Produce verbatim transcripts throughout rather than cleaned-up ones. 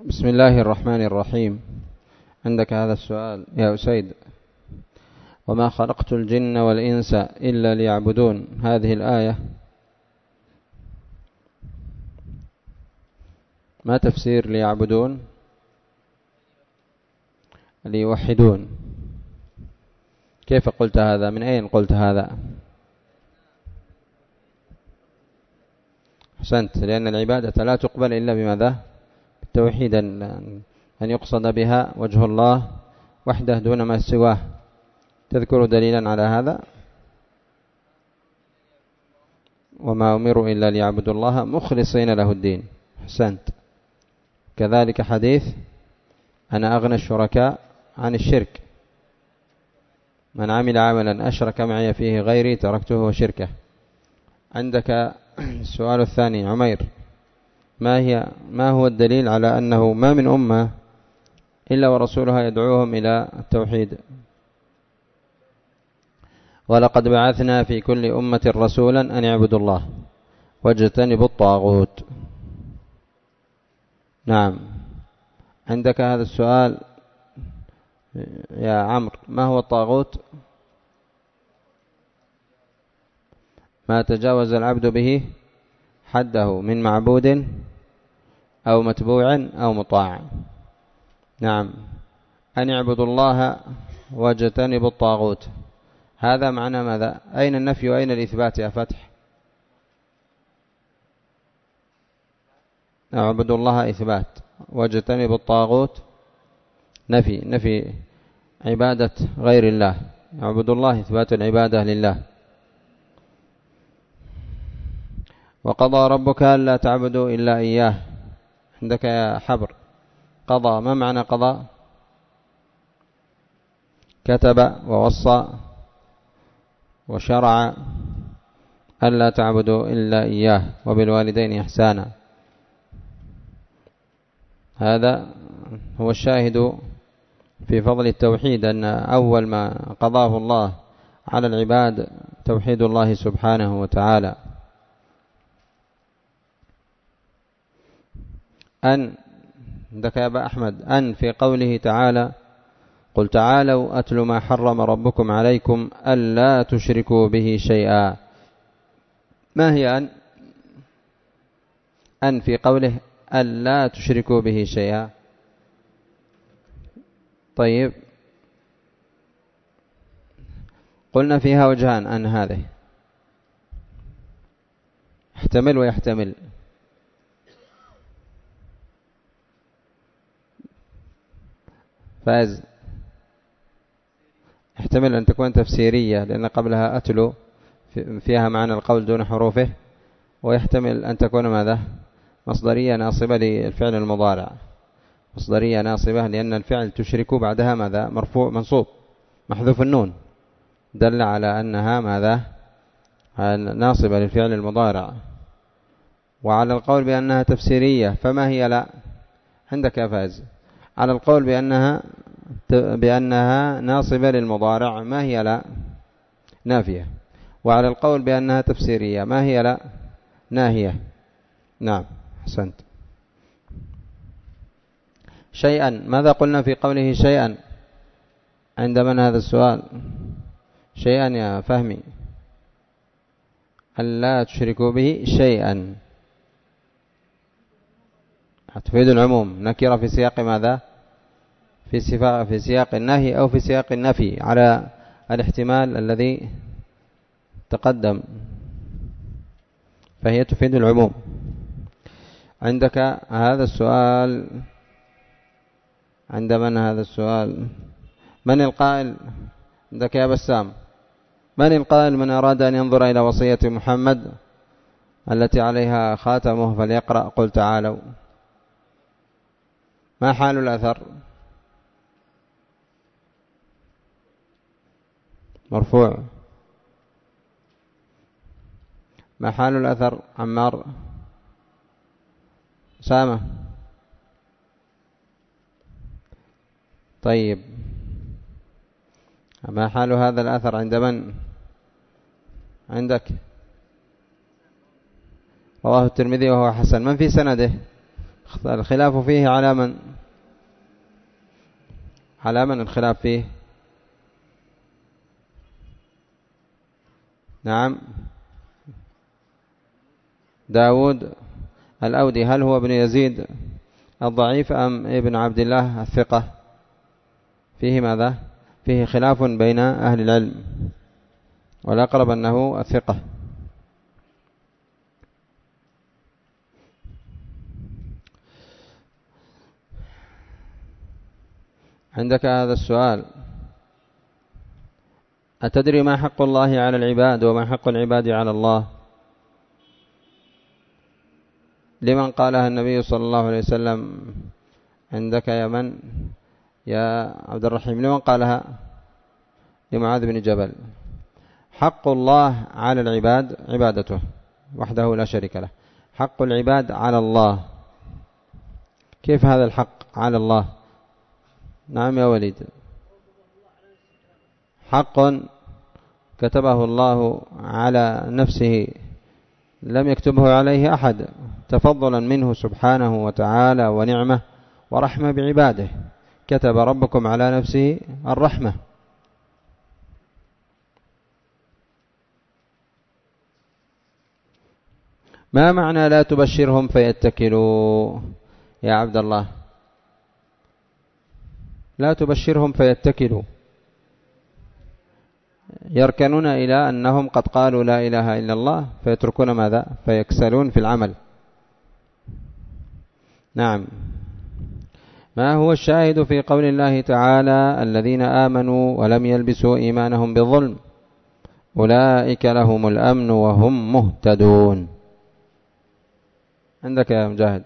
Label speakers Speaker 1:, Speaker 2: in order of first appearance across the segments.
Speaker 1: بسم الله الرحمن الرحيم. عندك هذا السؤال يا أسيد: وما خلقت الجن والإنس إلا ليعبدون، هذه الآية ما تفسير ليعبدون؟ ليوحدون. كيف قلت هذا؟ من أين قلت هذا؟ أحسنت، لأن العبادة لا تقبل إلا بماذا؟ بالتوحيد، أن يقصد بها وجه الله وحده دون ما سواه. تذكر دليلا على هذا؟ وما أمروا إلا ليعبدوا الله مخلصين له الدين. أحسنت. كذلك حديث: أنا أغنى الشركاء عن الشرك، من عمل عملا أشرك معي فيه غيري تركته وشركه. عندك السؤال الثاني عمير: ما هي ما هو الدليل على أنه ما من أمة إلا ورسولها يدعوهم إلى التوحيد؟ ولقد بعثنا في كل أمة رسولا أن يعبدوا الله واجتنبوا الطاغوت. نعم. عندك هذا السؤال يا عمرو: ما هو الطاغوت؟ ما تجاوز العبد به حده من معبود أو متبوع أو مطاع. نعم، أن يعبدوا الله واجتنبوا الطاغوت. هذا معنى ماذا؟ أين النفي وأين الإثبات يا فتح؟ اعبدوا الله إثبات، واجتنبوا الطاغوت نفي، نفي عبادة غير الله. اعبدوا الله إثبات العبادة لله. وقضى ربك ألا تعبدوا إلا إياه. عندك يا حبر: قضى، ما معنى قضى؟ كتب ووصى وشرع ألا تعبدوا إلا إياه وبالوالدين إحسانا. هذا هو الشاهد في فضل التوحيد، أن أول ما قضاه الله على العباد توحيد الله سبحانه وتعالى. أن عندك يا أبا أحمد: أن في قوله تعالى: قل تعالوا أتل ما حرم ربكم عليكم ألا تشركوا به شيئا. ما هي أن؟ أن في قوله ألا تشركوا به شيئا. طيب، قلنا فيها وجهان أن هذه يحتمل ويحتمل. فاز: يحتمل أن تكون تفسيرية لأن قبلها أتلو فيها معنى القول دون حروفه، ويحتمل أن تكون ماذا؟ مصدرية ناصبة للفعل المضارع، مصدرية ناصبة لأن الفعل تشرك بعدها ماذا؟ مرفوع منصوب محذوف النون، دل على أنها ماذا؟ ناصبة للفعل المضارع. وعلى القول بأنها تفسيرية فما هي؟ لا عندك يا فاز. على القول بأنها بأنها ناصبة للمضارع ما هي؟ لا نافية. وعلى القول بأنها تفسيرية ما هي؟ لا ناهية. نعم، أحسنت. شيئا، ماذا قلنا في قوله شيئا؟ عند من هذا السؤال؟ شيئا يا فهمي. ألا تشركوا به شيئا تفيد العموم، نكرة في سياق ماذا؟ في سياق في سياق النهي أو في سياق النفي، على الاحتمال الذي تقدم، فهي تفيد العموم. عندك هذا السؤال، عند من هذا السؤال؟ من القائل؟ عندك يا بسام: من القائل من أراد أن ينظر إلى وصية محمد التي عليها خاتمه فليقرأ قل تعالوا؟ ما حال الأثر؟ مرفوع. ما حال الأثر عمار؟ سامة. طيب، ما حال هذا الأثر عند من؟ عندك؟ رواه الترمذي وهو حسن. من في سنده؟ الخلاف فيه على من؟ على من الخلاف فيه؟ نعم داود الأودي، هل هو ابن يزيد الضعيف أم ابن عبد الله الثقة؟ فيه ماذا؟ فيه خلاف بين أهل العلم، والأقرب أنه الثقة. عندك هذا السؤال: أتدري ما حق الله على العباد وما حق العباد على الله؟ لمن قالها النبي صلى الله عليه وسلم؟ عندك يا من؟ يا عبد الرحيم، لمن قالها؟ لمعاذ بن جبل. حق الله على العباد عبادته وحده لا شريك له. حق العباد على الله، كيف هذا الحق على الله؟ نعم يا وليد. حق كتبه الله على نفسه لم يكتبه عليه أحد، تفضلا منه سبحانه وتعالى ونعمة ورحمة بعباده. كتب ربكم على نفسه الرحمة. ما معنى لا تبشرهم فيتكلوا يا عبد الله؟ لا تبشرهم فيتكلوا، يركنون إلى أنهم قد قالوا لا إله إلا الله فيتركون ماذا؟ فيكسلون في العمل. نعم. ما هو الشاهد في قول الله تعالى: الذين آمنوا ولم يلبسوا إيمانهم بالظلم أولئك لهم الأمن وهم مهتدون؟ عندك يا مجاهد.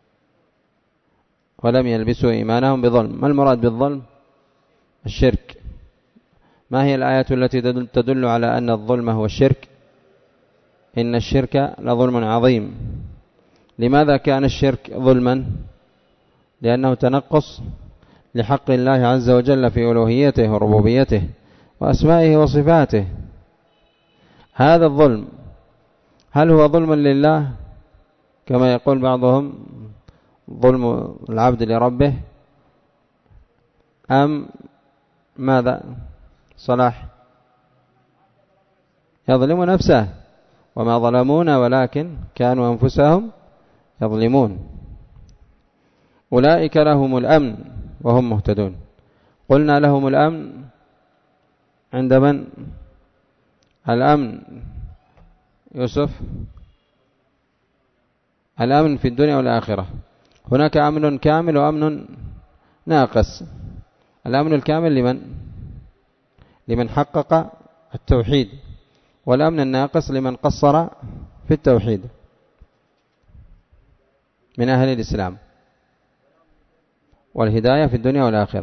Speaker 1: ولم يلبسوا إيمانهم بظلم، ما المراد بالظلم؟ الشرك. ما هي الآية التي تدل على أن الظلم هو الشرك؟ إن الشرك لظلم عظيم. لماذا كان الشرك ظلما؟ لأنه تنقص لحق الله عز وجل في ألوهيته وربوبيته وأسمائه وصفاته. هذا الظلم هل هو ظلم لله كما يقول بعضهم ظلم العبد لربه، أم ماذا؟ صلاح يظلم نفسه، وما ظلمونا ولكن كانوا أنفسهم يظلمون. أولئك لهم الأمن وهم مهتدون. قلنا لهم الأمن عند من؟ الأمن يوسف؟ الأمن في الدنيا والآخرة. هناك أمن كامل وأمن ناقص. الأمن الكامل لمن؟ لمن حقق التوحيد، والأمن الناقص لمن قصر في التوحيد من أهل الإسلام، والهداية في الدنيا والآخرة.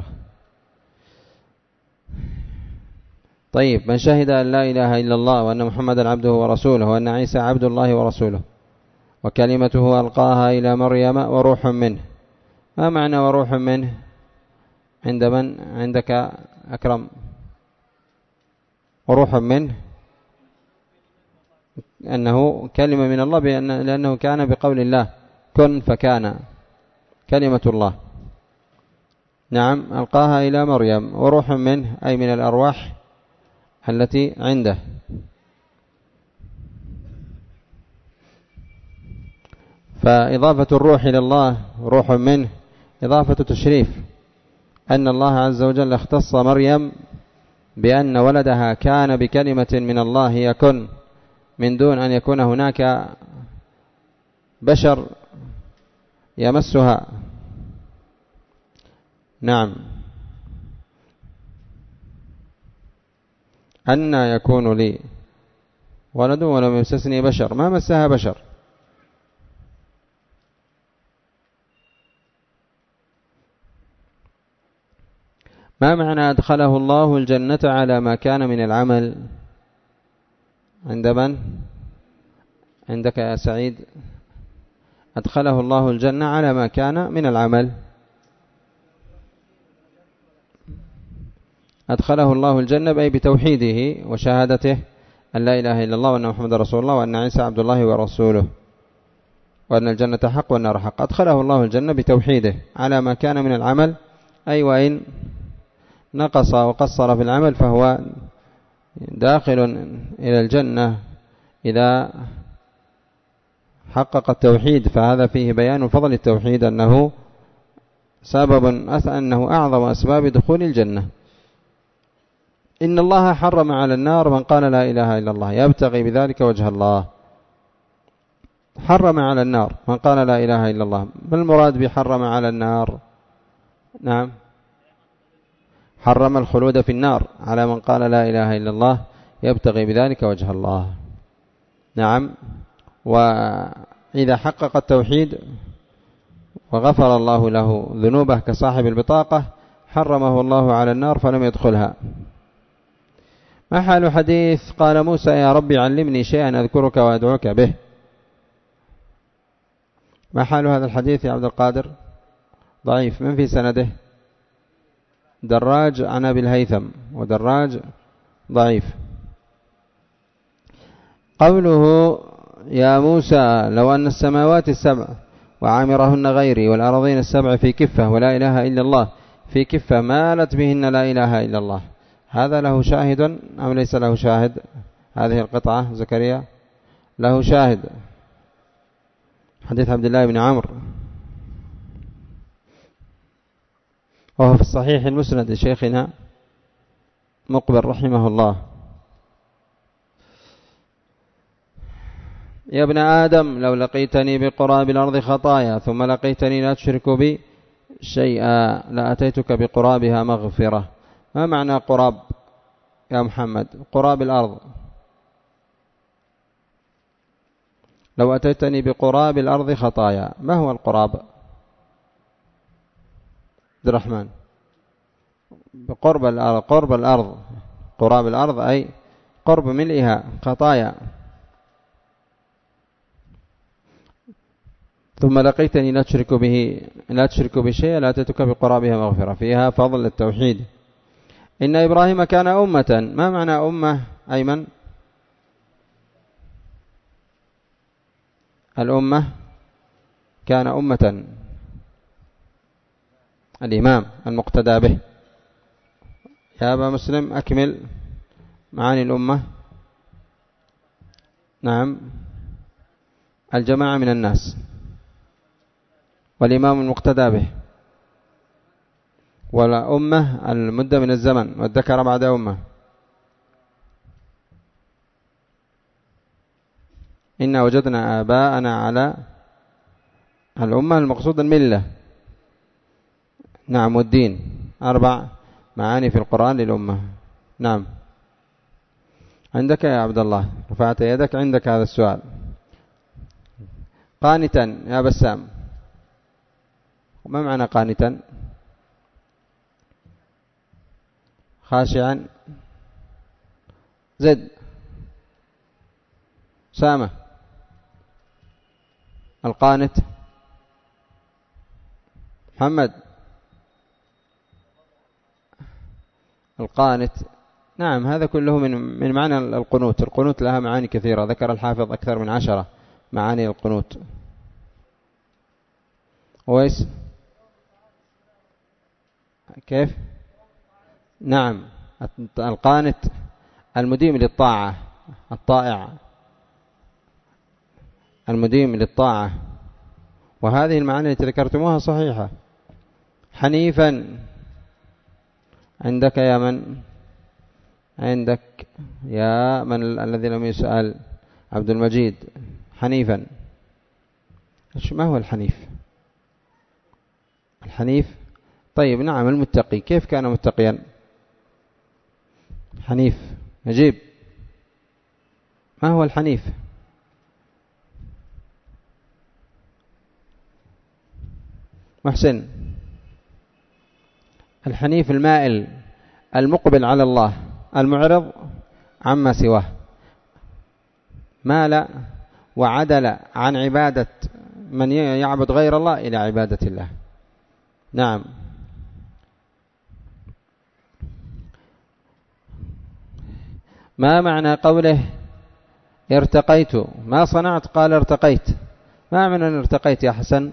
Speaker 1: طيب، من شهد أن لا إله إلا الله وأن محمدا عبده ورسوله وأن عيسى عبد الله ورسوله وكلمته ألقاها إلى مريم وروح منه. ما معنى وروح منه عند من؟ عندك أكرم. وروح منه أنه كلمة من الله، بأن لأنه كان بقول الله كن فكان، كلمة الله. نعم، ألقاها إلى مريم. وروح منه أي من الأرواح التي عنده. فإضافة الروح إلى الله روح منه إضافة تشريف، أن الله عز وجل اختص مريم بأن ولدها كان بكلمة من الله يكن، من دون أن يكون هناك بشر يمسها. نعم. أن يكون لي ولد ولم يمسسني بشر، ما مسها بشر. ما معنى أدخله الله الجنة على ما كان من العمل؟ عند من؟ عندك يا سعيد. أدخله الله الجنة على ما كان من العمل. أدخله الله الجنة أي بتوحيده وشهادته أن لا إله إلا الله وأن محمد رسول الله وأن عيسى عبد الله ورسوله. وأن الجنة حق والنار حق، أدخله الله الجنة بتوحيده على ما كان من العمل، أي وإن نقص وقصر في العمل فهو داخل إلى الجنة إذا حقق التوحيد. فهذا فيه بيان فضل التوحيد، أنه سبب أنه أعظم أسباب دخول الجنة. إن الله حرم على النار من قال لا إله إلا الله يبتغي بذلك وجه الله. حرم على النار من قال لا إله إلا الله. ما المراد بحرم على النار؟ نعم، حرم الخلود في النار على من قال لا إله إلا الله يبتغي بذلك وجه الله. نعم، وإذا حقق التوحيد وغفر الله له ذنوبه كصاحب البطاقة حرمه الله على النار فلم يدخلها. ما حال حديث قال موسى يا ربي علمني شيئا أذكرك وأدعوك به؟ ما حال هذا الحديث يا عبد القادر؟ ضعيف. من في سنده؟ دراج عن أبي الهيثم، ودراج ضعيف. قوله يا موسى لو أن السماوات السبع وعامرهن غيري والأرضين السبع في كفة ولا إله إلا الله في كفة مالت بهن لا إله إلا الله، هذا له شاهد أم ليس له شاهد؟ هذه القطعة زكريا له شاهد، حديث عبد الله بن عمرو، وهو في الصحيح المسند لشيخنا مقبل رحمه الله. يا ابن آدم لو لقيتني بقراب الأرض خطايا ثم لقيتني لا تشرك بي شيئا لأتيتك بقرابها مغفرة. ما معنى قراب يا محمد؟ قراب الأرض. لو أتيتني بقراب الأرض خطايا، ما هو القراب؟ عبد الرحمن. بقرب الأرض، قرب الأرض، قراب الأرض أي قرب ملئها خطايا. ثم لقيتني لا تشرك به لا تشرك بشيء لا أتيتك بقرابها مغفرة، فيها فضل التوحيد. إن إبراهيم كان أمة. ما معنى أمة أيمن؟ الأمة كان أمة، الإمام المقتدى به. يا أبا مسلم أكمل معاني الأمة. نعم، الجماعة من الناس، والإمام المقتدى به، ولا أمة المدة من الزمن، والذكر بعد أمة. إنا وجدنا آباءنا على الأمة المقصود الملة. نعم، والدين. أربع معاني في القرآن للأمة. نعم، عندك يا عبد الله، رفعت يدك، عندك هذا السؤال. قانتا يا بسام، ما معنى قانتا؟ خاشعا. زد. سامة. القانت. محمد. القانت. نعم، هذا كله من من معنى القنوت. القنوت لها معاني كثيرة، ذكر الحافظ أكثر من عشرة معاني القنوت. ويس كيف؟ نعم، القانت المديم للطاعة، الطائع المديم للطاعة، وهذه المعاني التي ذكرتموها صحيحة. حنيفا. عندك يا من؟ عندك يا من الذي لم يسأل؟ عبد المجيد. حنيفا، ما هو الحنيف؟ الحنيف طيب، نعم، المتقي. كيف كان متقيا؟ حنيف. نجيب، ما هو الحنيف؟ محسن. الحنيف المائل المقبل على الله المعرض عما سواه، مال وعدل عن عبادة من يعبد غير الله إلى عبادة الله. نعم. ما معنى قوله ارتقيت؟ ما صنعت؟ قال ارتقيت. ما معنى أن ارتقيت يا حسن؟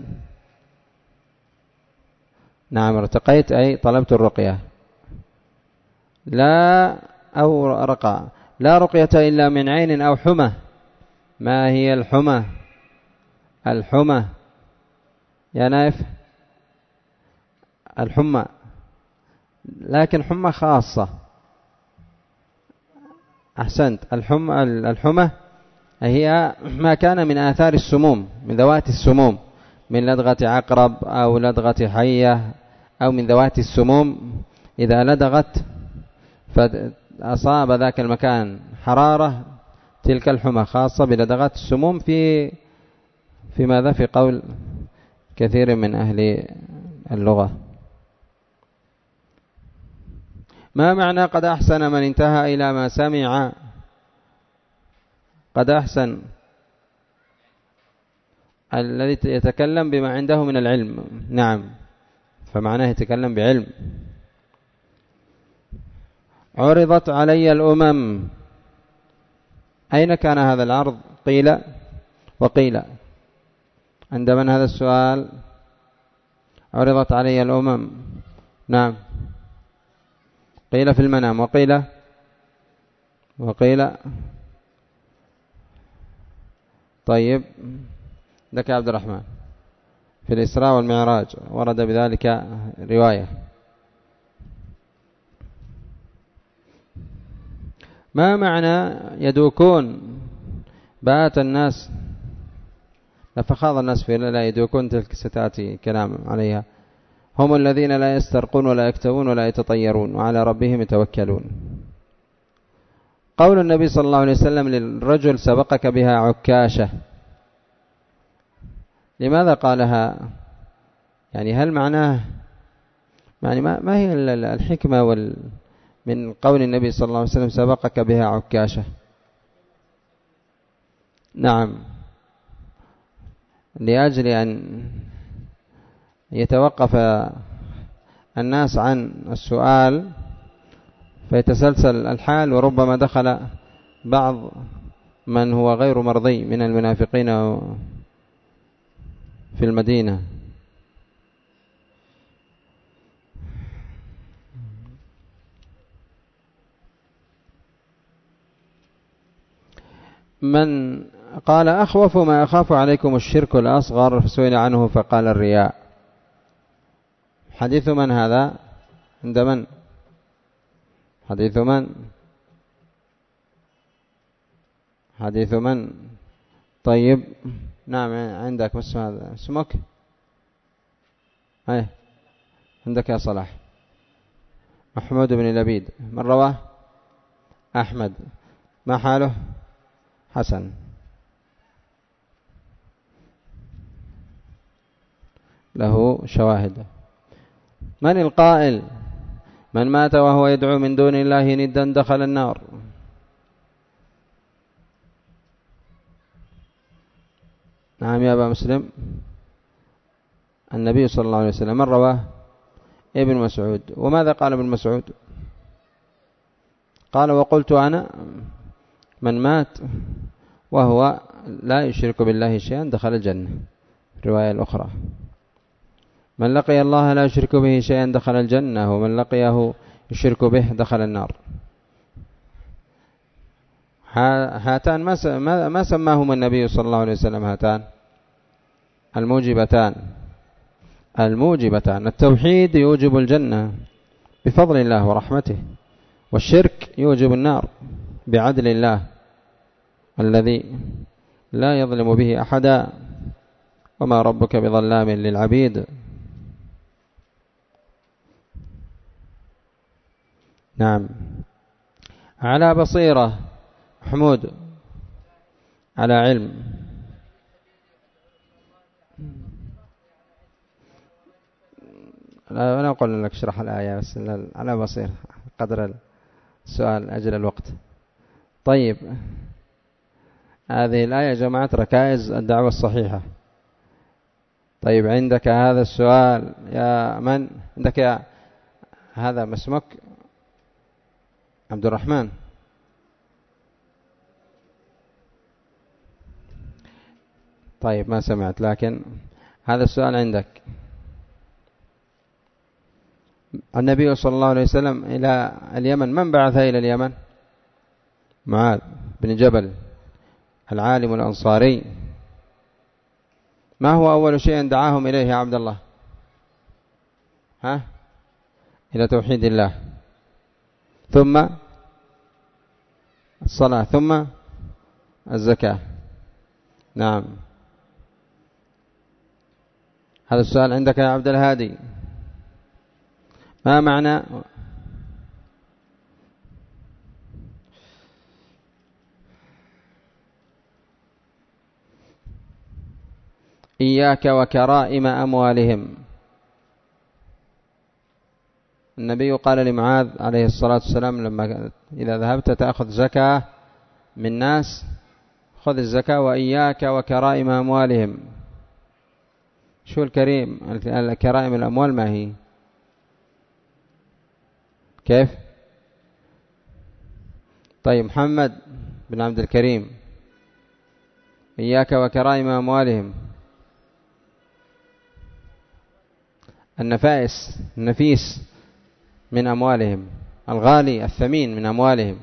Speaker 1: نعم ارتقيت أي طلبت الرقية. لا أو رقى، لا رقية إلا من عين أو حمى. ما هي الحمى؟ الحمى يا نايف، الحمى لكن حمى خاصة. أحسنت. الحمى الحمى هي ما كان من آثار السموم، من ذوات السموم، من لدغة عقرب أو لدغة حية أو من ذوات السموم. إذا لدغت فأصاب ذاك المكان حرارة، تلك الحمى خاصة بلدغات السموم في في ماذا؟ في قول كثير من أهل اللغة. ما معنى قد أحسن من انتهى إلى ما سمع؟ قد أحسن الذي يتكلم بما عنده من العلم. نعم، فمعناه يتكلم بعلم. عرضت علي الأمم، أين كان هذا العرض؟ قيل وقيل. عند من هذا السؤال؟ عرضت علي الأمم. نعم، قيل في المنام وقيل وقيل طيب لك يا عبد الرحمن في الإسراء والمعراج ورد بذلك رواية. ما معنى يدوكون؟ بات الناس فخاض الناس في لا يدوكون، تلك ستأتي كلام عليها. هم الذين لا يسترقون ولا يكتوون ولا يتطيرون وعلى ربهم يتوكلون. قول النبي صلى الله عليه وسلم للرجل سبقك بها عكاشة، لماذا قالها؟ يعني هل معناه يعني ما, ما هي الحكمة وال من قول النبي صلى الله عليه وسلم سبقك بها عكاشة؟ نعم، لأجل أن يتوقف الناس عن السؤال فيتسلسل الحال، وربما دخل بعض من هو غير مرضي من المنافقين في المدينة. من قال أخوف ما أخاف عليكم الشرك الأصغر، فسئل عنه فقال الرياء. حديث من هذا؟ عند من؟ حديث من؟ حديث من؟ طيب نعم عندك، بس هذا اسمك ايه عندك يا صلاح. محمود بن لبيد. من رواه؟ أحمد. ما حاله؟ حسن. له شواهد. من القائل من مات وهو يدعو من دون الله ندا دخل النار؟ نعم يا أبا مسلم، النبي صلى الله عليه وسلم. من رواه؟ ابن مسعود. وماذا قال ابن مسعود؟ قال وقلت أنا من مات وهو لا يشرك بالله شيئا دخل الجنة. الرواية الأخرى من لقي الله لا يشرك به شيئا دخل الجنة، ومن لقيه يشرك به دخل النار. هاتان ما سماهما النبي صلى الله عليه وسلم؟ هاتان الموجبتان. الموجبتان التوحيد يوجب الجنة بفضل الله ورحمته، والشرك يوجب النار بعدل الله الذي لا يظلم به أحدا، وما ربك بظلام للعبيد. نعم، على بصيرة. محمود على علم. أنا أقول لك اشرح الآية بس على بصيرة قدر السؤال أجل الوقت. طيب هذه الآية جمعت ركائز الدعوة الصحيحة. طيب عندك هذا السؤال يا من عندك يا هذا ما اسمك؟ عبد الرحمن. طيب ما سمعت، لكن هذا السؤال عندك. النبي صلى الله عليه وسلم إلى اليمن، من بعثه إلى اليمن؟ معاذ بن جبل العالم الأنصاري. ما هو أول شيء دعاهم إليه يا عبد الله؟ ها؟ إلى توحيد الله، ثم الصلاة، ثم الزكاة. نعم. هذا السؤال عندك يا عبد الهادي. ما معنى إياك وكرائم أموالهم؟ النبي قال لمعاذ عليه الصلاة والسلام لما إذا ذهبت تأخذ زكاة من ناس خذ الزكاة وإياك وكرائم أموالهم. شو الكريم؟ الكرائم الأموال ما هي؟ كيف؟ طيب محمد بن عبد الكريم، إياك وكرائم أموالهم. النفائس، النفيس من أموالهم، الغالي الثمين من أموالهم.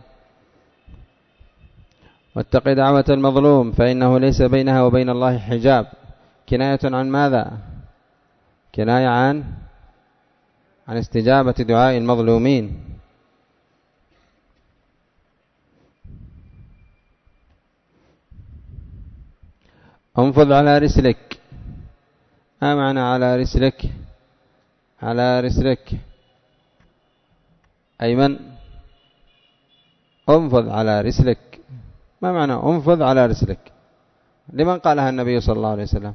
Speaker 1: واتق دعوة المظلوم فإنه ليس بينها وبين الله حجاب. كناية عن ماذا؟ كناية عن عن استجابة دعاء المظلومين. انفض على رسلك. ما معنى على رسلك؟ على رسلك أيمن، انفض على رسلك. ما معنى انفض على رسلك؟ لمن قالها النبي صلى الله عليه وسلم؟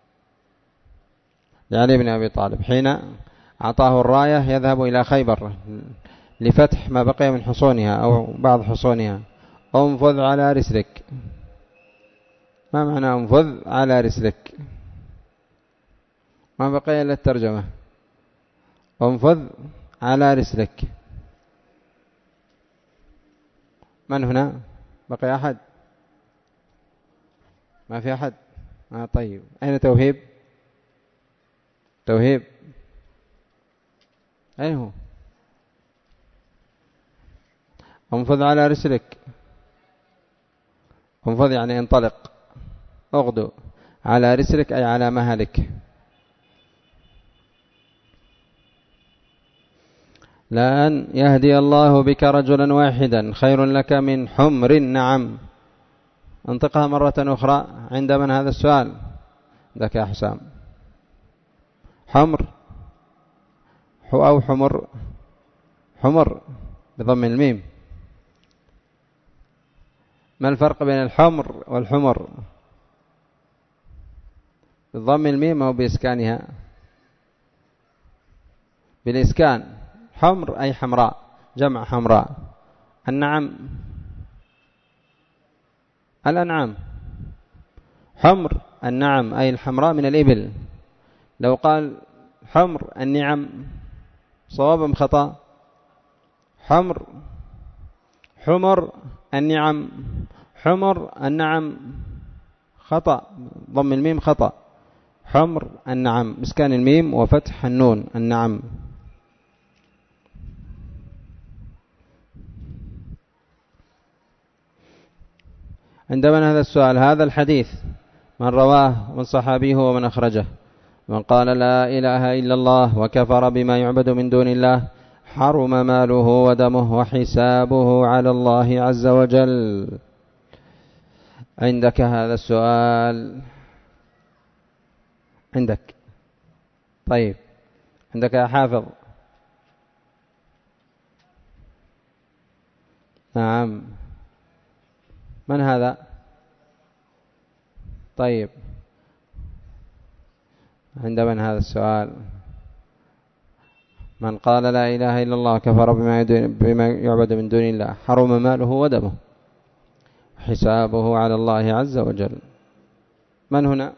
Speaker 1: لعلي بن أبي طالب حين أعطاه الراية يذهب إلى خيبر لفتح ما بقي من حصونها أو بعض حصونها. انفض على رسلك. ما معنى انفض على رسلك؟ ما بقي إلا الترجمة. انفض على رسلك. من هنا؟ بقي أحد؟ ما في أحد؟ آه طيب. أين توهيب؟ توهيب أين هو؟ انفض على رسلك. انفض يعني انطلق، اغدو. على رسلك أي على مهلك. لأن يهدي الله بك رجلا واحدا خير لك من حمر النعم. انطقها مرة أخرى. عند من هذا السؤال؟ عندك يا حسام. حمر أو حمر؟ حمر بضم الميم. ما الفرق بين الحمر والحمر؟ بضم الميم أو بإسكانها؟ بالإسكان. حمر أي حمراء، جمع حمراء. النعم الأنعام. حمر النعم أي الحمراء من الإبل. لو قال حمر النعم صواب أم خطأ؟ حمر حمر النعم حمر النعم خطأ، ضم الميم خطأ. حمر النعم مسكان الميم وفتح النون النعم. عندما هذا السؤال، هذا الحديث من رواه؟ من صحابيه ومن أخرجه؟ من قال لا إله إلا الله وكفر بما يعبد من دون الله حرم ماله ودمه وحسابه على الله عز وجل. عندك هذا السؤال؟ عندك؟ طيب عندك يا حافظ؟ نعم. من هذا؟ طيب عند من هذا السؤال؟ من قال لا إله إلا الله كفر بما يعبد من دون الله حرم ماله ودمه حسابه على الله عز وجل. من هنا؟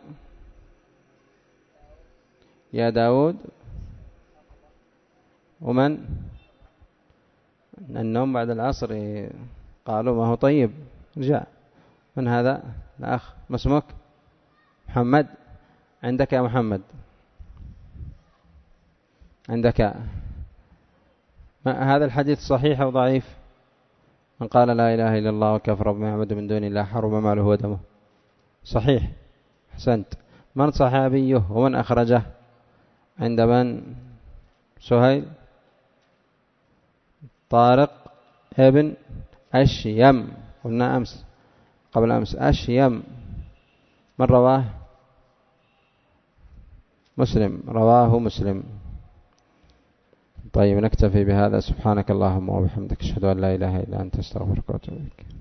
Speaker 1: يا داود. ومن؟ النوم بعد العصر قالوا ما هو طيب. رجع. من هذا الأخ؟ ما اسمك؟ محمد عندك يا محمد عندك ما هذا الحديث صحيح أو ضعيف؟ من قال لا إله إلا الله وكفر بما يعبد من دون الله حرم ماله ودمه. صحيح، أحسنت. من صحابيه ومن أخرجه؟ عند من؟ سهيل؟ طارق ابن أشيم، قلنا أمس قبل أمس أشيم. من رواه؟ مسلم، رواه مسلم. طيب نكتفي بهذا. سبحانك اللهم وبحمدك أشهد أن لا إله إلا أنت أستغفرك وأتوب إليك.